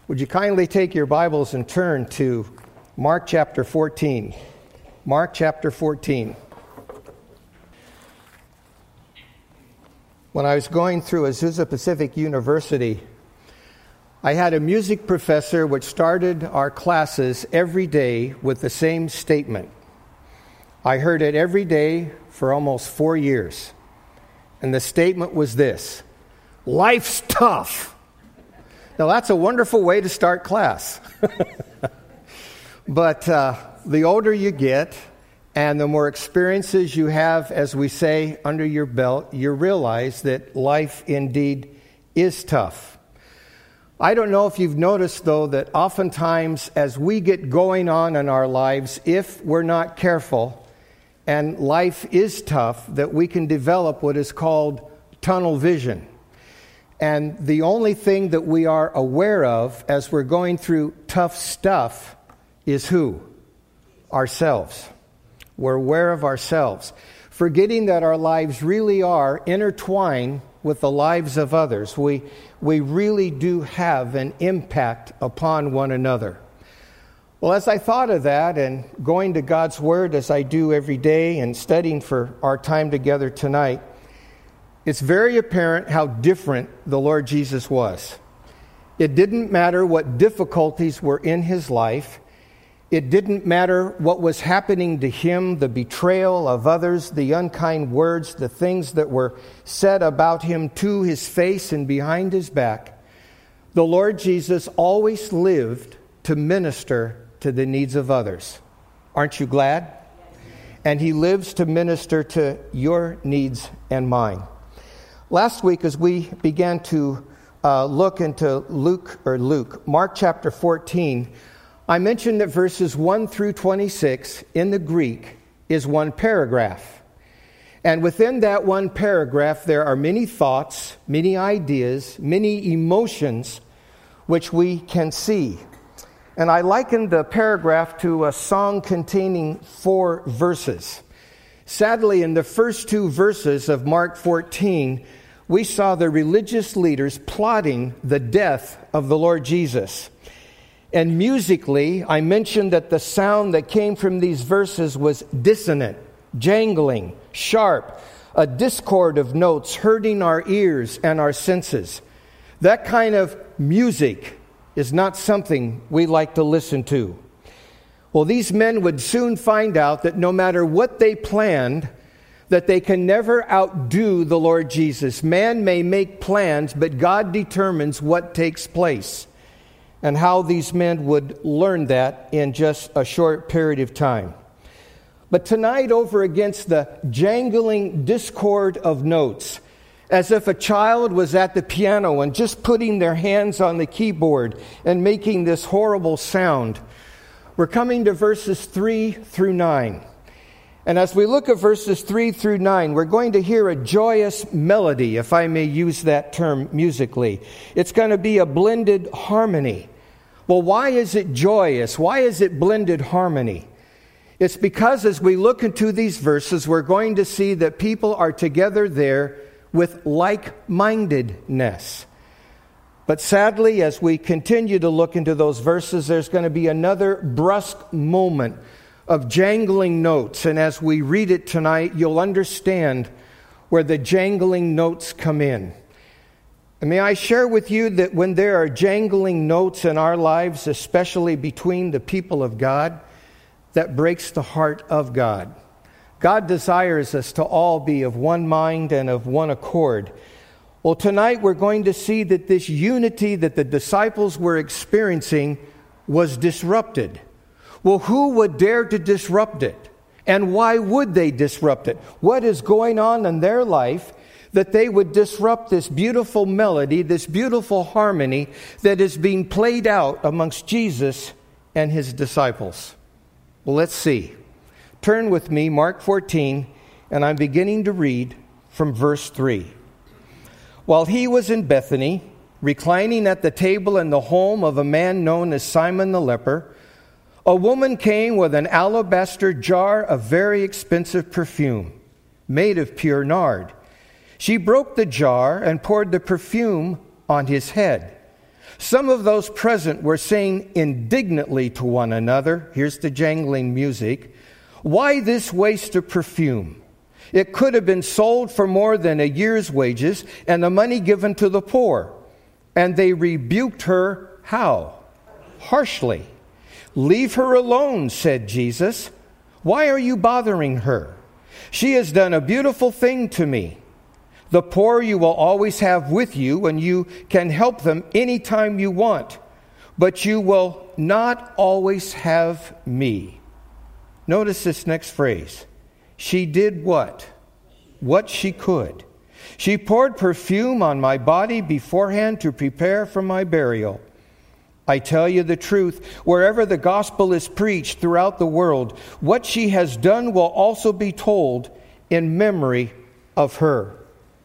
Would you kindly take your Bibles and turn to Mark chapter 14. Mark chapter 14. When I was going through Azusa Pacific University, I had a music professor which started our classes every day with the same statement. I heard it every day for almost 4 years. And the statement was this: life's tough. Now, that's a wonderful way to start class. But the older you get and the more experiences you have, as we say, under your belt, you realize that life indeed is tough. I don't know if you've noticed, though, that oftentimes as we get going on in our lives, if we're not careful and life is tough, that we can develop what is called tunnel vision. And the only thing that we are aware of as we're going through tough stuff is who? Ourselves. We're aware of ourselves, forgetting that our lives really are intertwined with the lives of others. We really do have an impact upon one another. Well, as I thought of that and going to God's Word as I do every day and studying for our time together tonight, it's very apparent how different the Lord Jesus was. It didn't matter what difficulties were in his life. It didn't matter what was happening to him, the betrayal of others, the unkind words, the things that were said about him to his face and behind his back. The Lord Jesus always lived to minister to the needs of others. Aren't you glad? And he lives to minister to your needs and mine. Last week, as we began to look into Mark chapter 14, I mentioned that verses 1 through 26 in the Greek is one paragraph. And within that one paragraph, there are many thoughts, many ideas, many emotions which we can see. And I likened the paragraph to a song containing 4 verses. Sadly, in the first 2 verses of Mark 14, we saw the religious leaders plotting the death of the Lord Jesus. And musically, I mentioned that the sound that came from these verses was dissonant, jangling, sharp, a discord of notes hurting our ears and our senses. That kind of music is not something we like to listen to. Well, these men would soon find out that no matter what they planned, that they can never outdo the Lord Jesus. Man may make plans, but God determines what takes place. And how these men would learn that in just a short period of time. But tonight, over against the jangling discord of notes, as if a child was at the piano and just putting their hands on the keyboard and making this horrible sound, we're coming to verses 3 through 9. And as we look at verses 3 through 9, we're going to hear a joyous melody, if I may use that term musically. It's going to be a blended harmony. Well, why is it joyous? Why is it blended harmony? It's because as we look into these verses, we're going to see that people are together there with like-mindedness. But sadly, as we continue to look into those verses, there's going to be another brusque moment of jangling notes. And as we read it tonight, you'll understand where the jangling notes come in. And may I share with you that when there are jangling notes in our lives, especially between the people of God, that breaks the heart of God. God desires us to all be of one mind and of one accord. Well, tonight we're going to see that this unity that the disciples were experiencing was disrupted. Well, who would dare to disrupt it? And why would they disrupt it? What is going on in their life that they would disrupt this beautiful melody, this beautiful harmony that is being played out amongst Jesus and his disciples? Well, let's see. Turn with me, Mark 14, and I'm beginning to read from verse 3. While he was in Bethany, reclining at the table in the home of a man known as Simon the leper, a woman came with an alabaster jar of very expensive perfume, made of pure nard. She broke the jar and poured the perfume on his head. Some of those present were saying indignantly to one another, here's the jangling music, "Why this waste of perfume? It could have been sold for more than a year's wages and the money given to the poor." And they rebuked her, how? Harshly. "Leave her alone," said Jesus. "Why are you bothering her? She has done a beautiful thing to me. The poor you will always have with you, and you can help them anytime you want. But you will not always have me." Notice this next phrase. She did what? What she could. "She poured perfume on my body beforehand to prepare for my burial. I tell you the truth, wherever the gospel is preached throughout the world, what she has done will also be told in memory of her."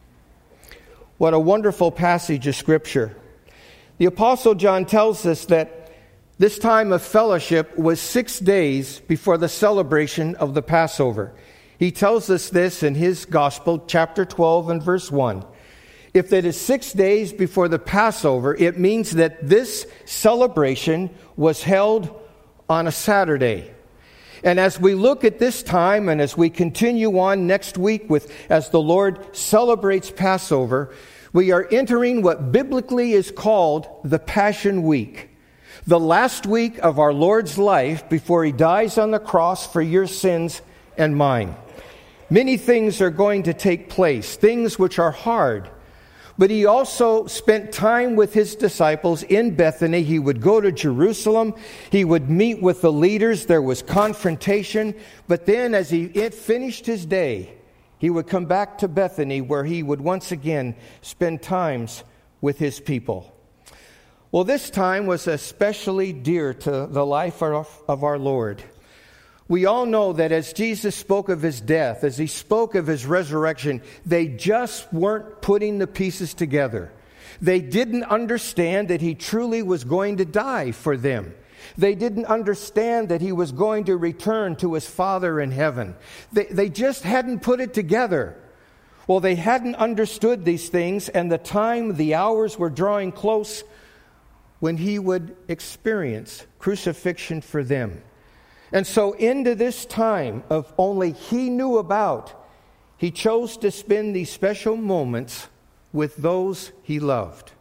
What a wonderful passage of Scripture. The Apostle John tells us that this time of fellowship was 6 days before the celebration of the Passover. He tells us this in his Gospel, chapter 12 and verse 1. If it is 6 days before the Passover, it means that this celebration was held on a Saturday. And as we look at this time and as we continue on next week as the Lord celebrates Passover, we are entering what biblically is called the Passion Week. The last week of our Lord's life before He dies on the cross for your sins and mine. Many things are going to take place, things which are hard. But He also spent time with His disciples in Bethany. He would go to Jerusalem. He would meet with the leaders. There was confrontation. But then as He finished His day, He would come back to Bethany where He would once again spend times with His people. Well, this time was especially dear to the life of our Lord. We all know that as Jesus spoke of His death, as He spoke of His resurrection, they just weren't putting the pieces together. They didn't understand that He truly was going to die for them. They didn't understand that He was going to return to His Father in heaven. They just hadn't put it together. Well, they hadn't understood these things, and the hours were drawing close when He would experience crucifixion for them. And so into this time of only He knew about, He chose to spend these special moments with those He loved.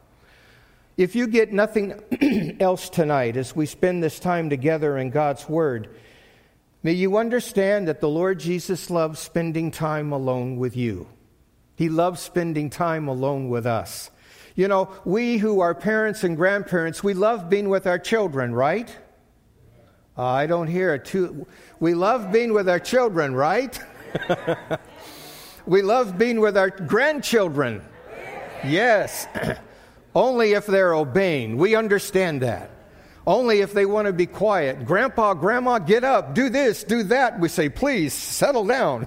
If you get nothing else tonight as we spend this time together in God's Word, may you understand that the Lord Jesus loves spending time alone with you. He loves spending time alone with us. You know, we who are parents and grandparents, we love being with our children, right? I don't hear it too. We love being with our children, right? We love being with our grandchildren. Yes. Only if they're obeying. We understand that. Only if they want to be quiet. Grandpa, Grandma, get up. Do this, do that. We say, please, settle down.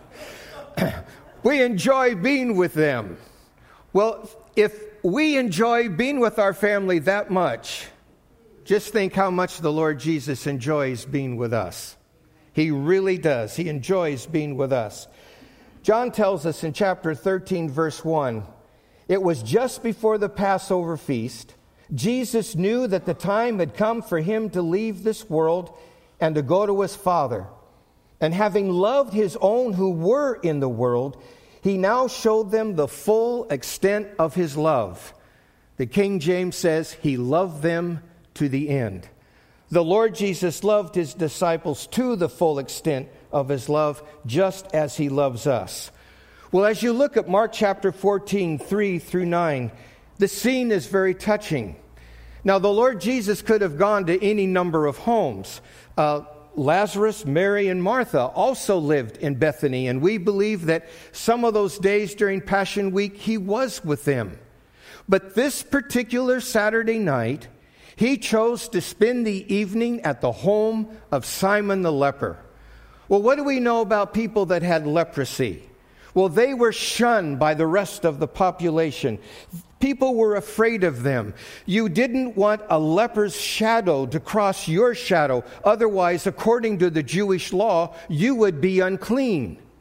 We enjoy being with them. Well, if we enjoy being with our family that much, just think how much the Lord Jesus enjoys being with us. He really does. He enjoys being with us. John tells us in chapter 13, verse 1, it was just before the Passover feast. Jesus knew that the time had come for Him to leave this world and to go to His Father. And having loved His own who were in the world, He now showed them the full extent of His love. The King James says He loved them to the end. The Lord Jesus loved His disciples to the full extent of His love, just as He loves us. Well, as you look at Mark chapter 14, 3 through 9, the scene is very touching. Now, the Lord Jesus could have gone to any number of homes. Lazarus, Mary, and Martha also lived in Bethany, and we believe that some of those days during Passion Week, He was with them. But this particular Saturday night, He chose to spend the evening at the home of Simon the leper. Well, what do we know about people that had leprosy? Well, they were shunned by the rest of the population. People were afraid of them. You didn't want a leper's shadow to cross your shadow. Otherwise, according to the Jewish law, you would be unclean.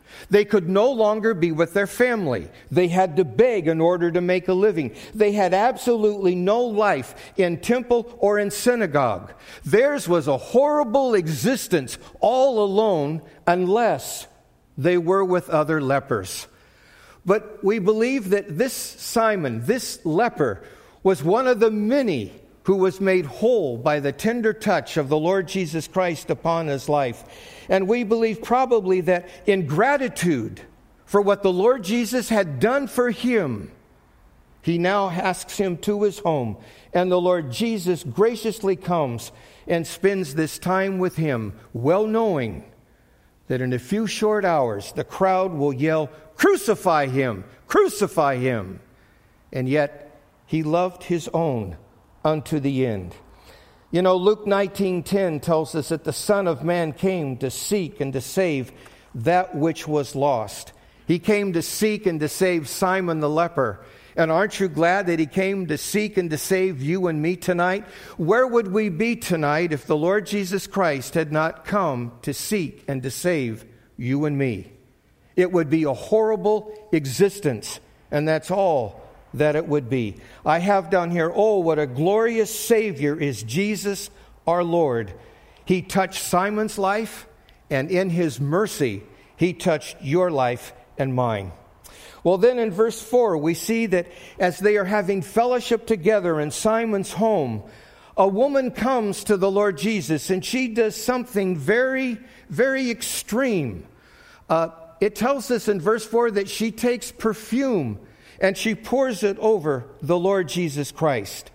They could no longer be with their family. They had to beg in order to make a living. They had absolutely no life in temple or in synagogue. Theirs was a horrible existence all alone unless they were with other lepers. But we believe that this Simon, this leper, was one of the many who was made whole by the tender touch of the Lord Jesus Christ upon his life. And we believe probably that in gratitude for what the Lord Jesus had done for him, he now asks him to his home. And the Lord Jesus graciously comes and spends this time with him, well knowing that in a few short hours the crowd will yell, "Crucify him! Crucify him!" And yet he loved his own unto the end. You know, Luke 19:10 tells us that the Son of Man came to seek and to save that which was lost. He came to seek and to save Simon the leper. And aren't you glad that he came to seek and to save you and me tonight? Where would we be tonight if the Lord Jesus Christ had not come to seek and to save you and me? It would be a horrible existence, and that's all that it would be. I have down here, oh, what a glorious Savior is Jesus our Lord. He touched Simon's life, and in his mercy, he touched your life and mine. Well, then in verse 4, we see that as they are having fellowship together in Simon's home, a woman comes to the Lord Jesus, and she does something very, very extreme. It tells us in verse 4 that she takes perfume and she pours it over the Lord Jesus Christ.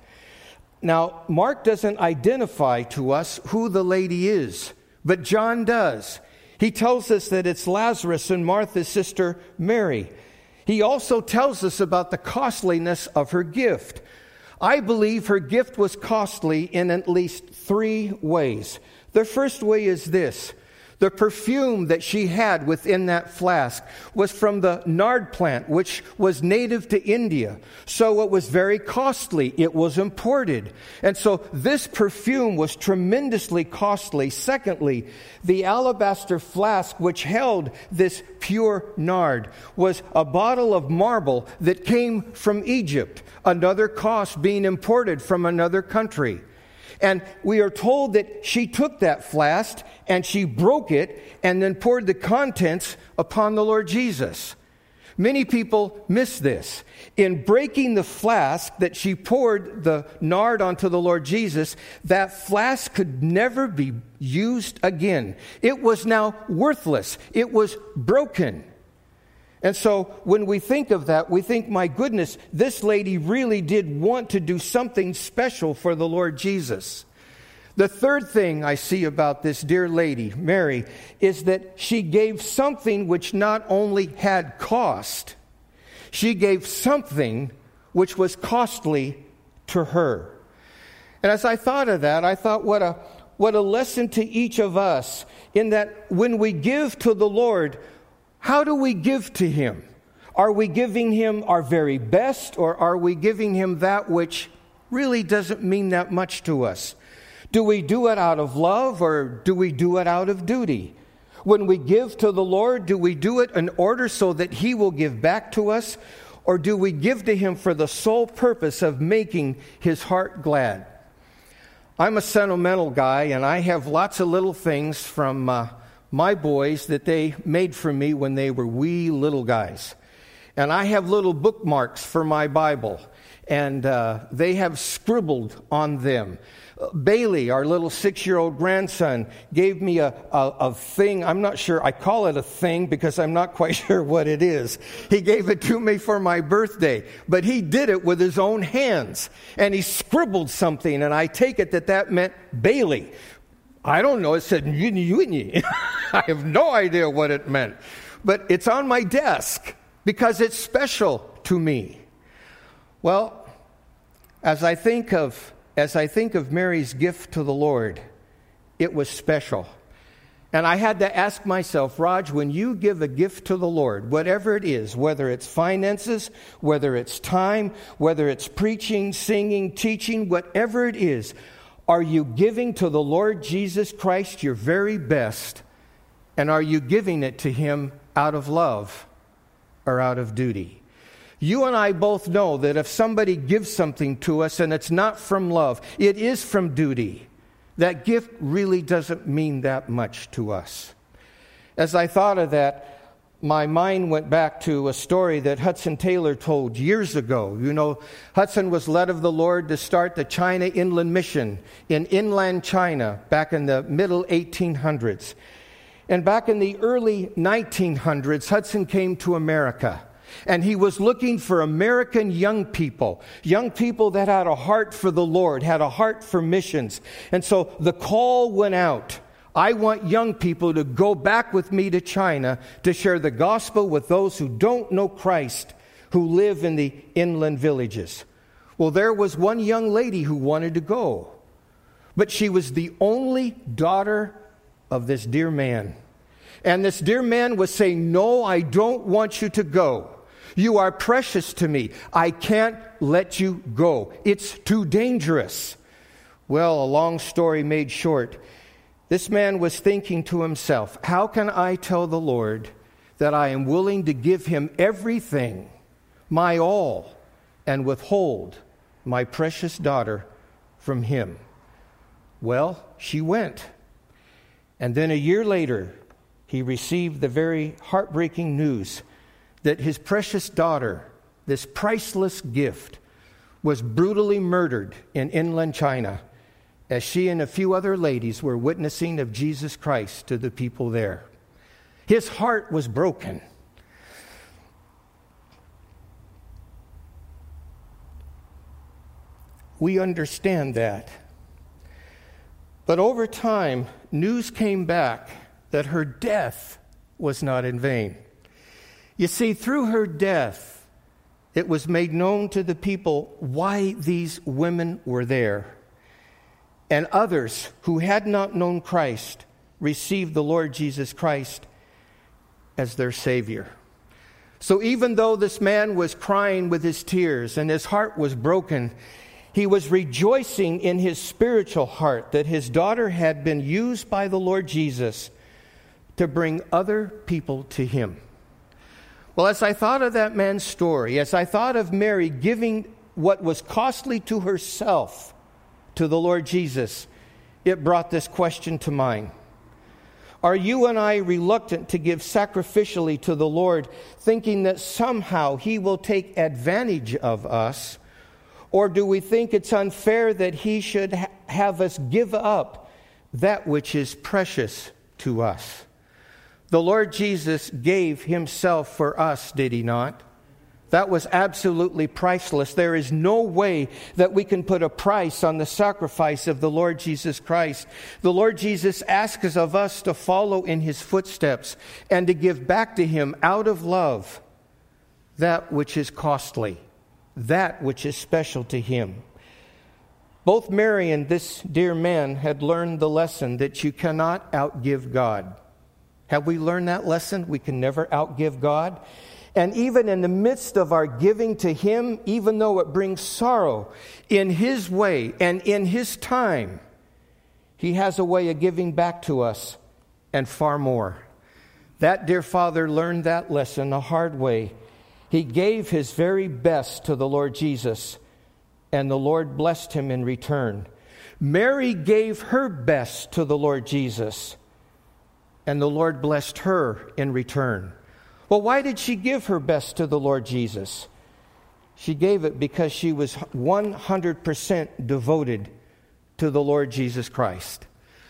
Now, Mark doesn't identify to us who the lady is, but John does. He tells us that it's Lazarus and Martha's sister Mary. He also tells us about the costliness of her gift. I believe her gift was costly in at least 3 ways. The first way is this. The perfume that she had within that flask was from the nard plant, which was native to India. So it was very costly. It was imported. And so this perfume was tremendously costly. Secondly, the alabaster flask which held this pure nard was a bottle of marble that came from Egypt, another cost being imported from another country. And we are told that she took that flask and she broke it and then poured the contents upon the Lord Jesus. Many people miss this. In breaking the flask that she poured the nard onto the Lord Jesus, that flask could never be used again. It was now worthless. It was broken. And so when we think of that, we think, my goodness, this lady really did want to do something special for the Lord Jesus. The third thing I see about this dear lady, Mary, is that she gave something which not only had cost, she gave something which was costly to her. And as I thought of that, I thought, what a lesson to each of us, in that when we give to the Lord, how do we give to him? Are we giving him our very best, or are we giving him that which really doesn't mean that much to us? Do we do it out of love, or do we do it out of duty? When we give to the Lord, do we do it in order so that he will give back to us, or do we give to him for the sole purpose of making his heart glad? I'm a sentimental guy, and I have lots of little things from my boys that they made for me when they were wee little guys. And I have little bookmarks for my Bible, and they have scribbled on them. Bailey, our little 6-year-old grandson, gave me a thing. I'm not sure. I call it a thing because I'm not quite sure what it is. He gave it to me for my birthday, but he did it with his own hands, and he scribbled something, and I take it that meant Bailey. I don't know. It said, I have no idea what it meant. But it's on my desk because it's special to me. Well, as I think of Mary's gift to the Lord, it was special. And I had to ask myself, Raj, when you give a gift to the Lord, whatever it is, whether it's finances, whether it's time, whether it's preaching, singing, teaching, whatever it is, are you giving to the Lord Jesus Christ your very best? And are you giving it to him out of love or out of duty. You and I both know that if somebody gives something to us and it's not from love, it is from duty, that gift really doesn't mean that much to us. As I thought of that, my mind went back to a story that Hudson Taylor told years ago. You know, Hudson was led of the Lord to start the China Inland Mission in inland China back in the middle 1800s. And back in the early 1900s, Hudson came to America. And he was looking for American young people that had a heart for the Lord, had a heart for missions. And so the call went out. I want young people to go back with me to China to share the gospel with those who don't know Christ, who live in the inland villages. Well, there was one young lady who wanted to go, but she was the only daughter of this dear man. And this dear man was saying, "No, I don't want you to go. You are precious to me. I can't let you go. It's too dangerous." Well, a long story made short, this man was thinking to himself, how can I tell the Lord that I am willing to give him everything, my all, and withhold my precious daughter from him? Well, she went. And then a year later, he received the very heartbreaking news that his precious daughter, this priceless gift, was brutally murdered in inland China, as she and a few other ladies were witnessing of Jesus Christ to the people there. His heart was broken. We understand that. But over time, news came back that her death was not in vain. You see, through her death, it was made known to the people why these women were there. And others who had not known Christ received the Lord Jesus Christ as their Savior. So even though this man was crying with his tears and his heart was broken, he was rejoicing in his spiritual heart that his daughter had been used by the Lord Jesus to bring other people to him. Well, as I thought of that man's story, as I thought of Mary giving what was costly to herself to the Lord Jesus, it brought this question to mind. Are you and I reluctant to give sacrificially to the Lord, thinking that somehow He will take advantage of us? Or do we think it's unfair that He should have us give up that which is precious to us? The Lord Jesus gave Himself for us, did He not? That was absolutely priceless. There is no way that we can put a price on the sacrifice of the Lord Jesus Christ. The Lord Jesus asks of us to follow in His footsteps and to give back to Him out of love that which is costly, that which is special to Him. Both Mary and this dear man had learned the lesson that you cannot outgive God. Have we learned that lesson? We can never outgive God. And even in the midst of our giving to Him, even though it brings sorrow, in His way and in His time, He has a way of giving back to us and far more. That dear father learned that lesson the hard way. He gave his very best to the Lord Jesus, and the Lord blessed him in return. Mary gave her best to the Lord Jesus, and the Lord blessed her in return. Well, why did she give her best to the Lord Jesus? She gave it because she was 100% devoted to the Lord Jesus Christ.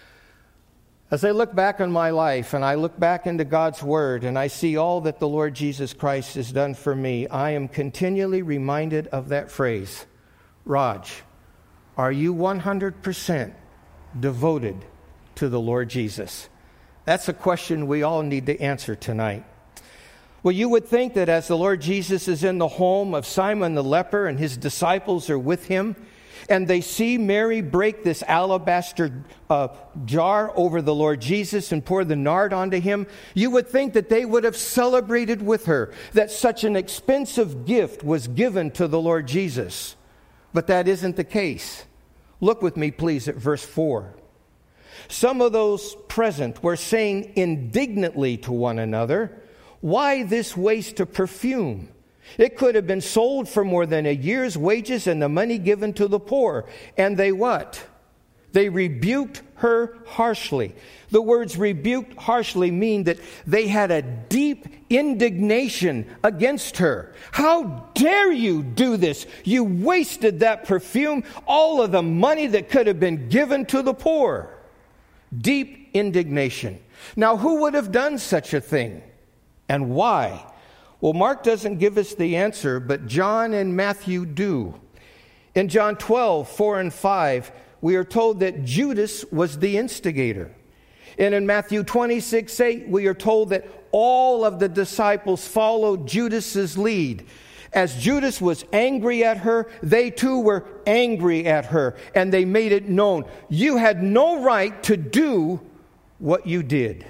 As I look back on my life and I look back into God's Word and I see all that the Lord Jesus Christ has done for me, I am continually reminded of that phrase, Raj, are you 100% devoted to the Lord Jesus? That's a question we all need to answer tonight. Well, you would think that as the Lord Jesus is in the home of Simon the leper and his disciples are with him, and they see Mary break this alabaster jar over the Lord Jesus and pour the nard onto him, you would think that they would have celebrated with her that such an expensive gift was given to the Lord Jesus. But that isn't the case. Look with me, please, at verse 4. Some of those present were saying indignantly to one another, Why this waste of perfume? It could have been sold for more than a year's wages and the money given to the poor. And they what? They rebuked her harshly. The words rebuked harshly mean that they had a deep indignation against her. How dare you do this? You wasted that perfume, all of the money that could have been given to the poor. Deep indignation. Now, who would have done such a thing? And why? Well, Mark doesn't give us the answer, but John and Matthew do. In John 12, 4 and 5, we are told that Judas was the instigator. And in Matthew 26, 8, we are told that all of the disciples followed Judas's lead. As Judas was angry at her, they too were angry at her. And they made it known, you had no right to do what you did.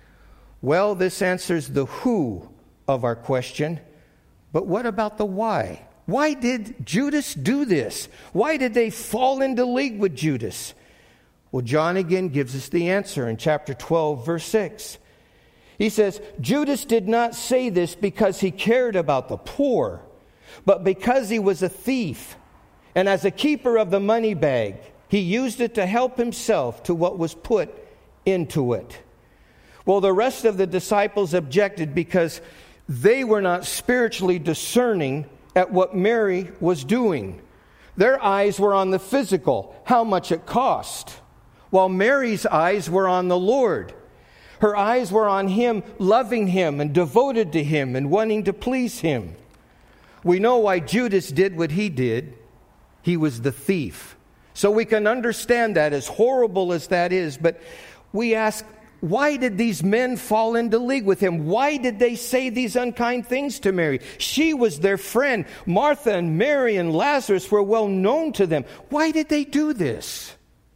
Well, this answers the who of our question. But what about the why? Why did Judas do this? Why did they fall into league with Judas? Well, John again gives us the answer in chapter 12, verse 6. He says, Judas did not say this because he cared about the poor, but because he was a thief. And as a keeper of the money bag, he used it to help himself to what was put into it. Well, the rest of the disciples objected because they were not spiritually discerning at what Mary was doing. Their eyes were on the physical, how much it cost, while Mary's eyes were on the Lord. Her eyes were on Him, loving Him and devoted to Him and wanting to please Him. We know why Judas did what he did. He was the thief. So we can understand that, as horrible as that is. But we ask, why did these men fall into league with him? Why did they say these unkind things to Mary? She was their friend. Martha and Mary and Lazarus were well known to them. Why did they do this?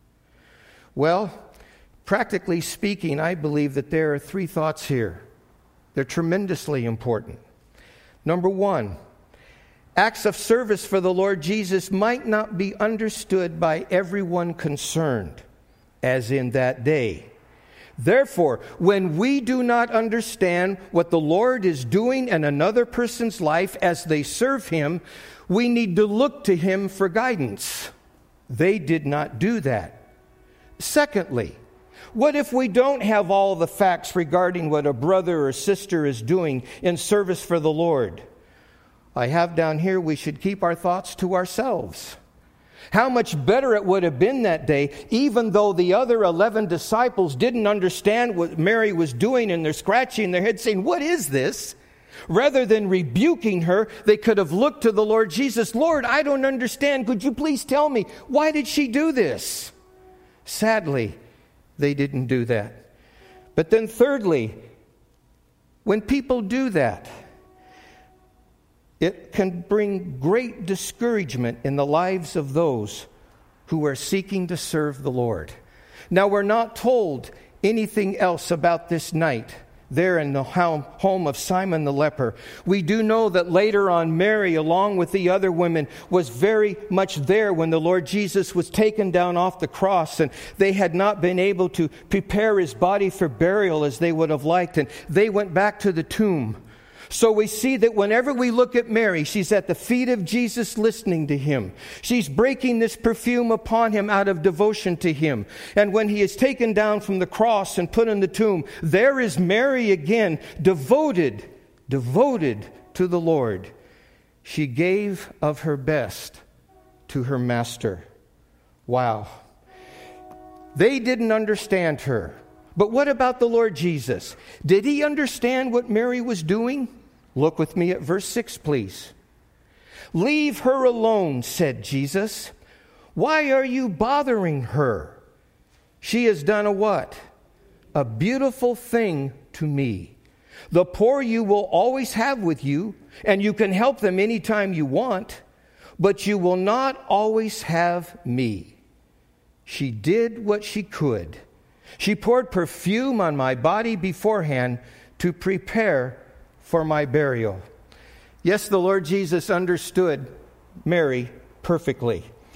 Well, practically speaking, I believe that there are three thoughts here. They're tremendously important. Number one, acts of service for the Lord Jesus might not be understood by everyone concerned, as in that day. Therefore, when we do not understand what the Lord is doing in another person's life as they serve Him, we need to look to Him for guidance. They did not do that. Secondly, what if we don't have all the facts regarding what a brother or sister is doing in service for the Lord? I have down here, we should keep our thoughts to ourselves. How much better it would have been that day, even though the other 11 disciples didn't understand what Mary was doing, and they're scratching their heads saying, what is this? Rather than rebuking her, they could have looked to the Lord Jesus. Lord, I don't understand. Could you please tell me, why did she do this? Sadly, they didn't do that. But then thirdly, when people do that, it can bring great discouragement in the lives of those who are seeking to serve the Lord. Now, we're not told anything else about this night there in the home of Simon the leper. We do know that later on, Mary, along with the other women, was very much there when the Lord Jesus was taken down off the cross, and they had not been able to prepare His body for burial as they would have liked, and they went back to the tomb. So we see that whenever we look at Mary, she's at the feet of Jesus listening to Him. She's breaking this perfume upon Him out of devotion to Him. And when He is taken down from the cross and put in the tomb, there is Mary again, devoted to the Lord. She gave of her best to her Master. Wow. They didn't understand her. But what about the Lord Jesus? Did He understand what Mary was doing? Look with me at verse 6, please. Leave her alone, said Jesus. Why are you bothering her? She has done a what? A beautiful thing to me. The poor you will always have with you, and you can help them anytime you want, but you will not always have me. She did what she could. She poured perfume on my body beforehand to prepare for my burial. Yes, the Lord Jesus understood Mary perfectly.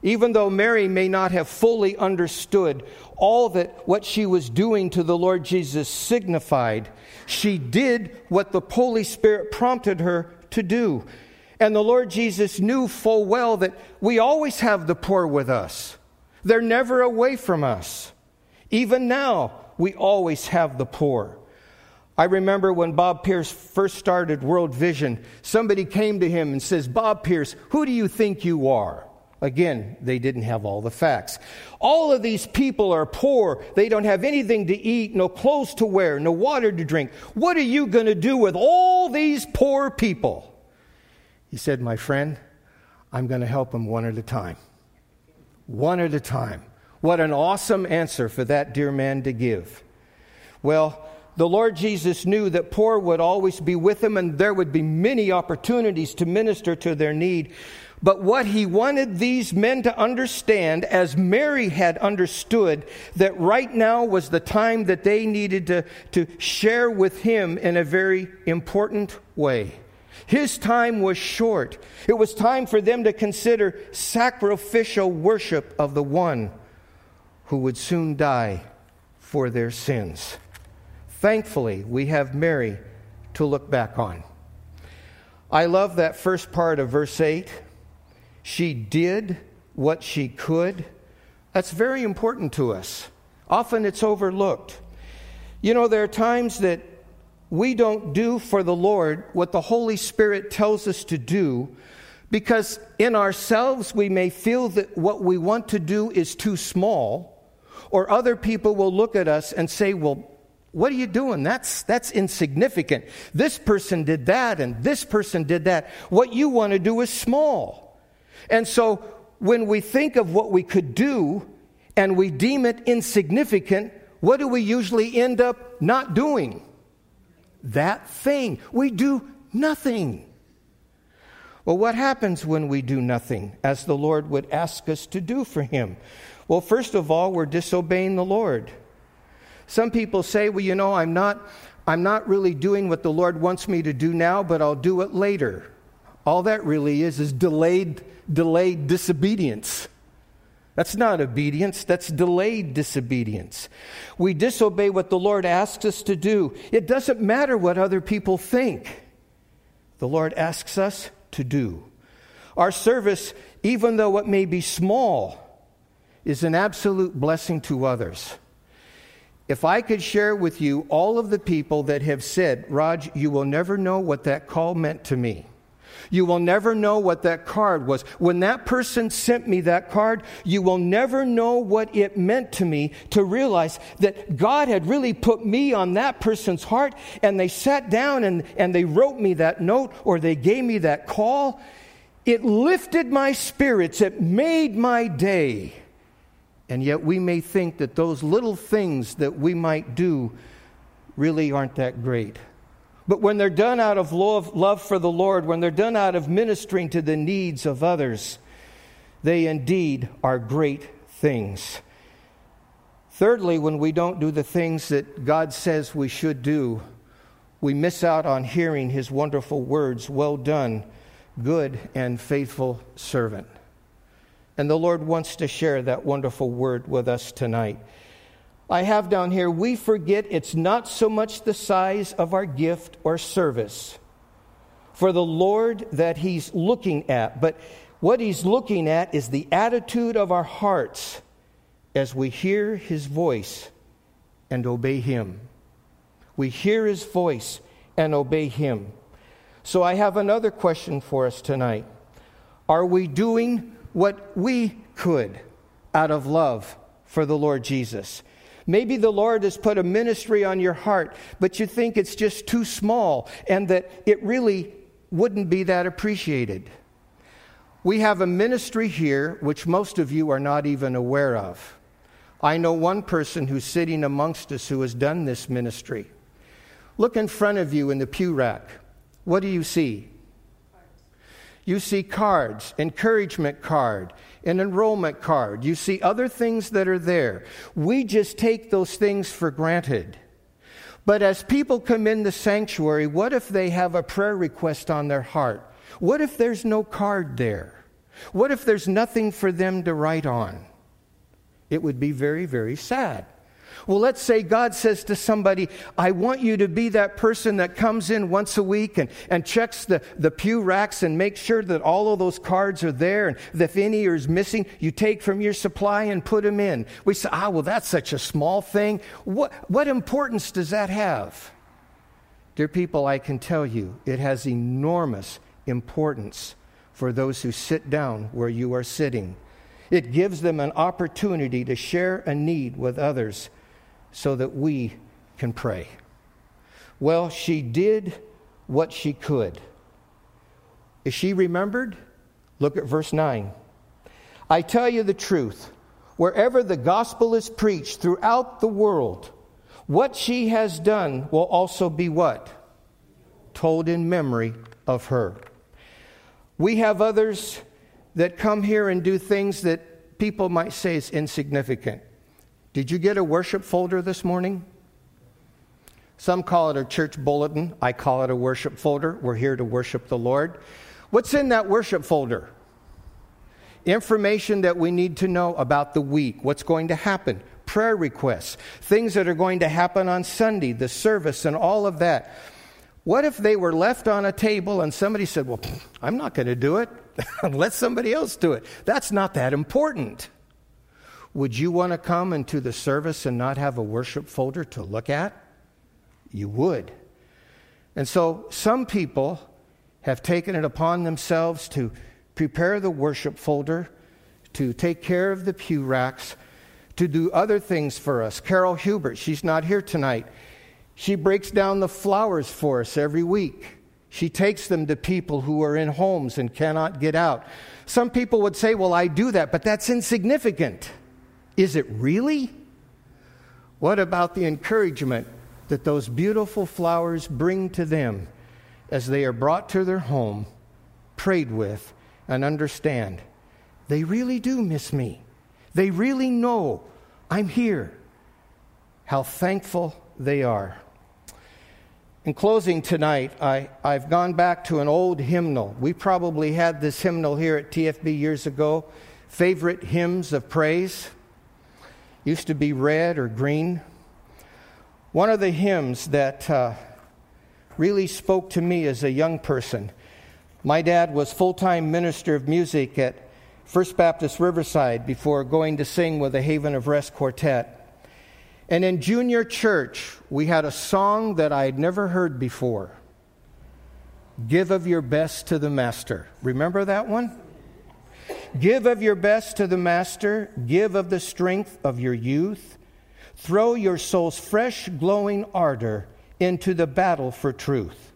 Even though Mary may not have fully understood all that what she was doing to the Lord Jesus signified, she did what the Holy Spirit prompted her to do. And the Lord Jesus knew full well that we always have the poor with us. They're never away from us. Even now, we always have the poor. I remember when Bob Pierce first started World Vision, somebody came to him and says, "Bob Pierce, who do you think you are?" Again, they didn't have all the facts. "All of these people are poor. They don't have anything to eat, no clothes to wear, no water to drink. What are you going to do with all these poor people?" He said, "My friend, I'm going to help them one at a time. One at a time." What an awesome answer for that dear man to give. Well, the Lord Jesus knew that poor would always be with him, and there would be many opportunities to minister to their need. But what he wanted these men to understand, as Mary had understood, that right now was the time that they needed to share with him in a very important way. His time was short. It was time for them to consider sacrificial worship of the one who would soon die for their sins. Thankfully, we have Mary to look back on. I love that first part of verse 8. She did what she could. That's very important to us. Often it's overlooked. You know, there are times that we don't do for the Lord what the Holy Spirit tells us to do because in ourselves we may feel that what we want to do is too small, or other people will look at us and say, "Well, what are you doing? That's insignificant. This person did that and this person did that. What you want to do is small." And so when we think of what we could do and we deem it insignificant, what do we usually end up not doing? That thing. We do nothing. Well, what happens when we do nothing as the Lord would ask us to do for him? Well, first of all, we're disobeying the Lord. Some people say, "Well, you know, I'm not really doing what the Lord wants me to do now, but I'll do it later." All that really is delayed disobedience. That's not obedience, that's delayed disobedience. We disobey what the Lord asks us to do. It doesn't matter what other people think. The Lord asks us to do. Our service, even though it may be small, is an absolute blessing to others. If I could share with you all of the people that have said, "Raj, you will never know what that call meant to me. You will never know what that card was. When that person sent me that card, you will never know what it meant to me to realize that God had really put me on that person's heart, and they sat down and they wrote me that note, or they gave me that call. It lifted my spirits. It made my day." And yet we may think that those little things that we might do really aren't that great. But when they're done out of love for the Lord, when they're done out of ministering to the needs of others, they indeed are great things. Thirdly, when we don't do the things that God says we should do, we miss out on hearing his wonderful words, "Well done, good and faithful servant." And the Lord wants to share that wonderful word with us tonight. I have down here, we forget it's not so much the size of our gift or service for the Lord that he's looking at, but what he's looking at is the attitude of our hearts as we hear his voice and obey him. We hear his voice and obey him. So I have another question for us tonight. Are we doing what we could out of love for the Lord Jesus? Maybe the Lord has put a ministry on your heart, but you think it's just too small and that it really wouldn't be that appreciated. We have a ministry here which most of you are not even aware of. I know one person who's sitting amongst us who has done this ministry. Look in front of you in the pew rack. What do you see? You see cards, encouragement card, an enrollment card. You see other things that are there. We just take those things for granted. But as people come in the sanctuary, what if they have a prayer request on their heart? What if there's no card there? What if there's nothing for them to write on? It would be very, very sad. Well, let's say God says to somebody, I want you to be that person that comes in once a week and checks the pew racks and makes sure that all of those cards are there, and if any is missing, you take from your supply and put them in. We say, well, that's such a small thing. What importance does that have? Dear people, I can tell you, it has enormous importance for those who sit down where you are sitting. It gives them an opportunity to share a need with others so that we can pray. Well, she did what she could. Is she remembered? Look at verse 9. I tell you the truth, wherever the gospel is preached throughout the world, what she has done will also be what? Told in memory of her. We have others that come here and do things that people might say is insignificant. Did you get a worship folder this morning? Some call it a church bulletin. I call it a worship folder. We're here to worship the Lord. What's in that worship folder? Information that we need to know about the week, what's going to happen, prayer requests, things that are going to happen on Sunday, the service and all of that. What if they were left on a table and somebody said, well, I'm not going to do it. Let somebody else do it. That's not that important. Would you want to come into the service and not have a worship folder to look at? You would. And so some people have taken it upon themselves to prepare the worship folder, to take care of the pew racks, to do other things for us. Carol Hubert, she's not here tonight. She breaks down the flowers for us every week. She takes them to people who are in homes and cannot get out. Some people would say, well, I do that, but that's insignificant. Is it really? What about the encouragement that those beautiful flowers bring to them as they are brought to their home, prayed with, and understand they really do miss me. They really know I'm here. How thankful they are. In closing tonight, I've gone back to an old hymnal. We probably had this hymnal here at TFB years ago. Favorite hymns of praise. Used to be red or green. One of the hymns that really spoke to me as a young person. My dad was full-time minister of music at First Baptist Riverside before going to sing with the Haven of Rest Quartet. And in junior church, we had a song that I had never heard before. Give of your best to the Master. Remember that one? Give of your best to the Master. Give of the strength of your youth. Throw your soul's fresh, glowing ardor into the battle for truth.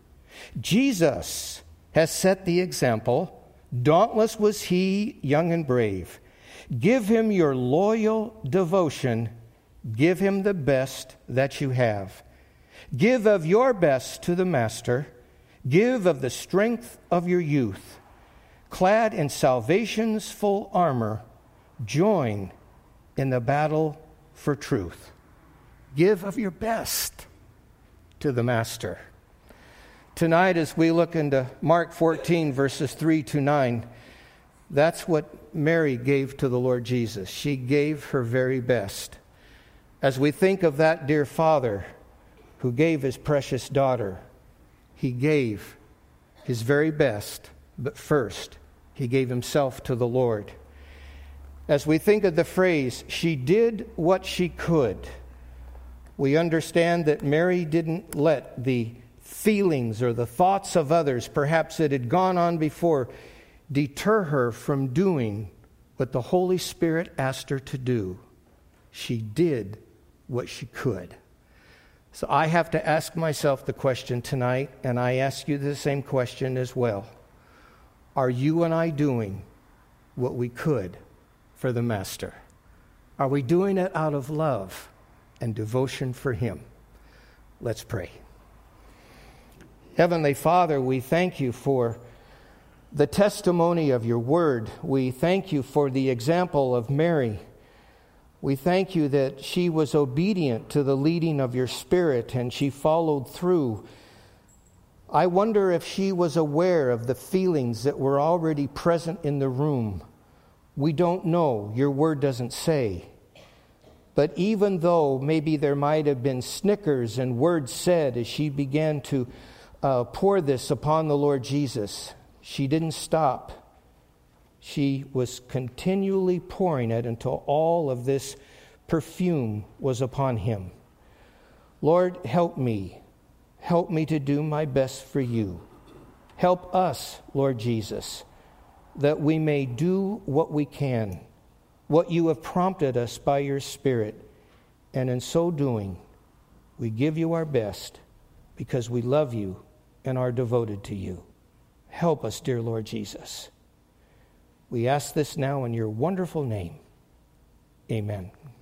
Jesus has set the example. Dauntless was he, young and brave. Give him your loyal devotion. Give him the best that you have. Give of your best to the Master. Give of the strength of your youth. Clad in salvation's full armor, join in the battle for truth. Give of your best to the Master. Tonight, as we look into Mark 14, verses 3 to 9, that's what Mary gave to the Lord Jesus. She gave her very best. As we think of that dear Father who gave his precious daughter, he gave his very best, but first, he gave himself to the Lord. As we think of the phrase, she did what she could, we understand that Mary didn't let the feelings or the thoughts of others, perhaps that had gone on before, deter her from doing what the Holy Spirit asked her to do. She did what she could. So I have to ask myself the question tonight, and I ask you the same question as well. Are you and I doing what we could for the Master? Are we doing it out of love and devotion for him? Let's pray. Heavenly Father, we thank you for the testimony of your word. We thank you for the example of Mary. We thank you that she was obedient to the leading of your Spirit and she followed through I wonder if she was aware of the feelings that were already present in the room. We don't know. Your word doesn't say. But even though maybe there might have been snickers and words said as she began to pour this upon the Lord Jesus, she didn't stop. She was continually pouring it until all of this perfume was upon him. Lord, help me. Help me to do my best for you. Help us, Lord Jesus, that we may do what we can, what you have prompted us by your Spirit. And in so doing, we give you our best because we love you and are devoted to you. Help us, dear Lord Jesus. We ask this now in your wonderful name. Amen.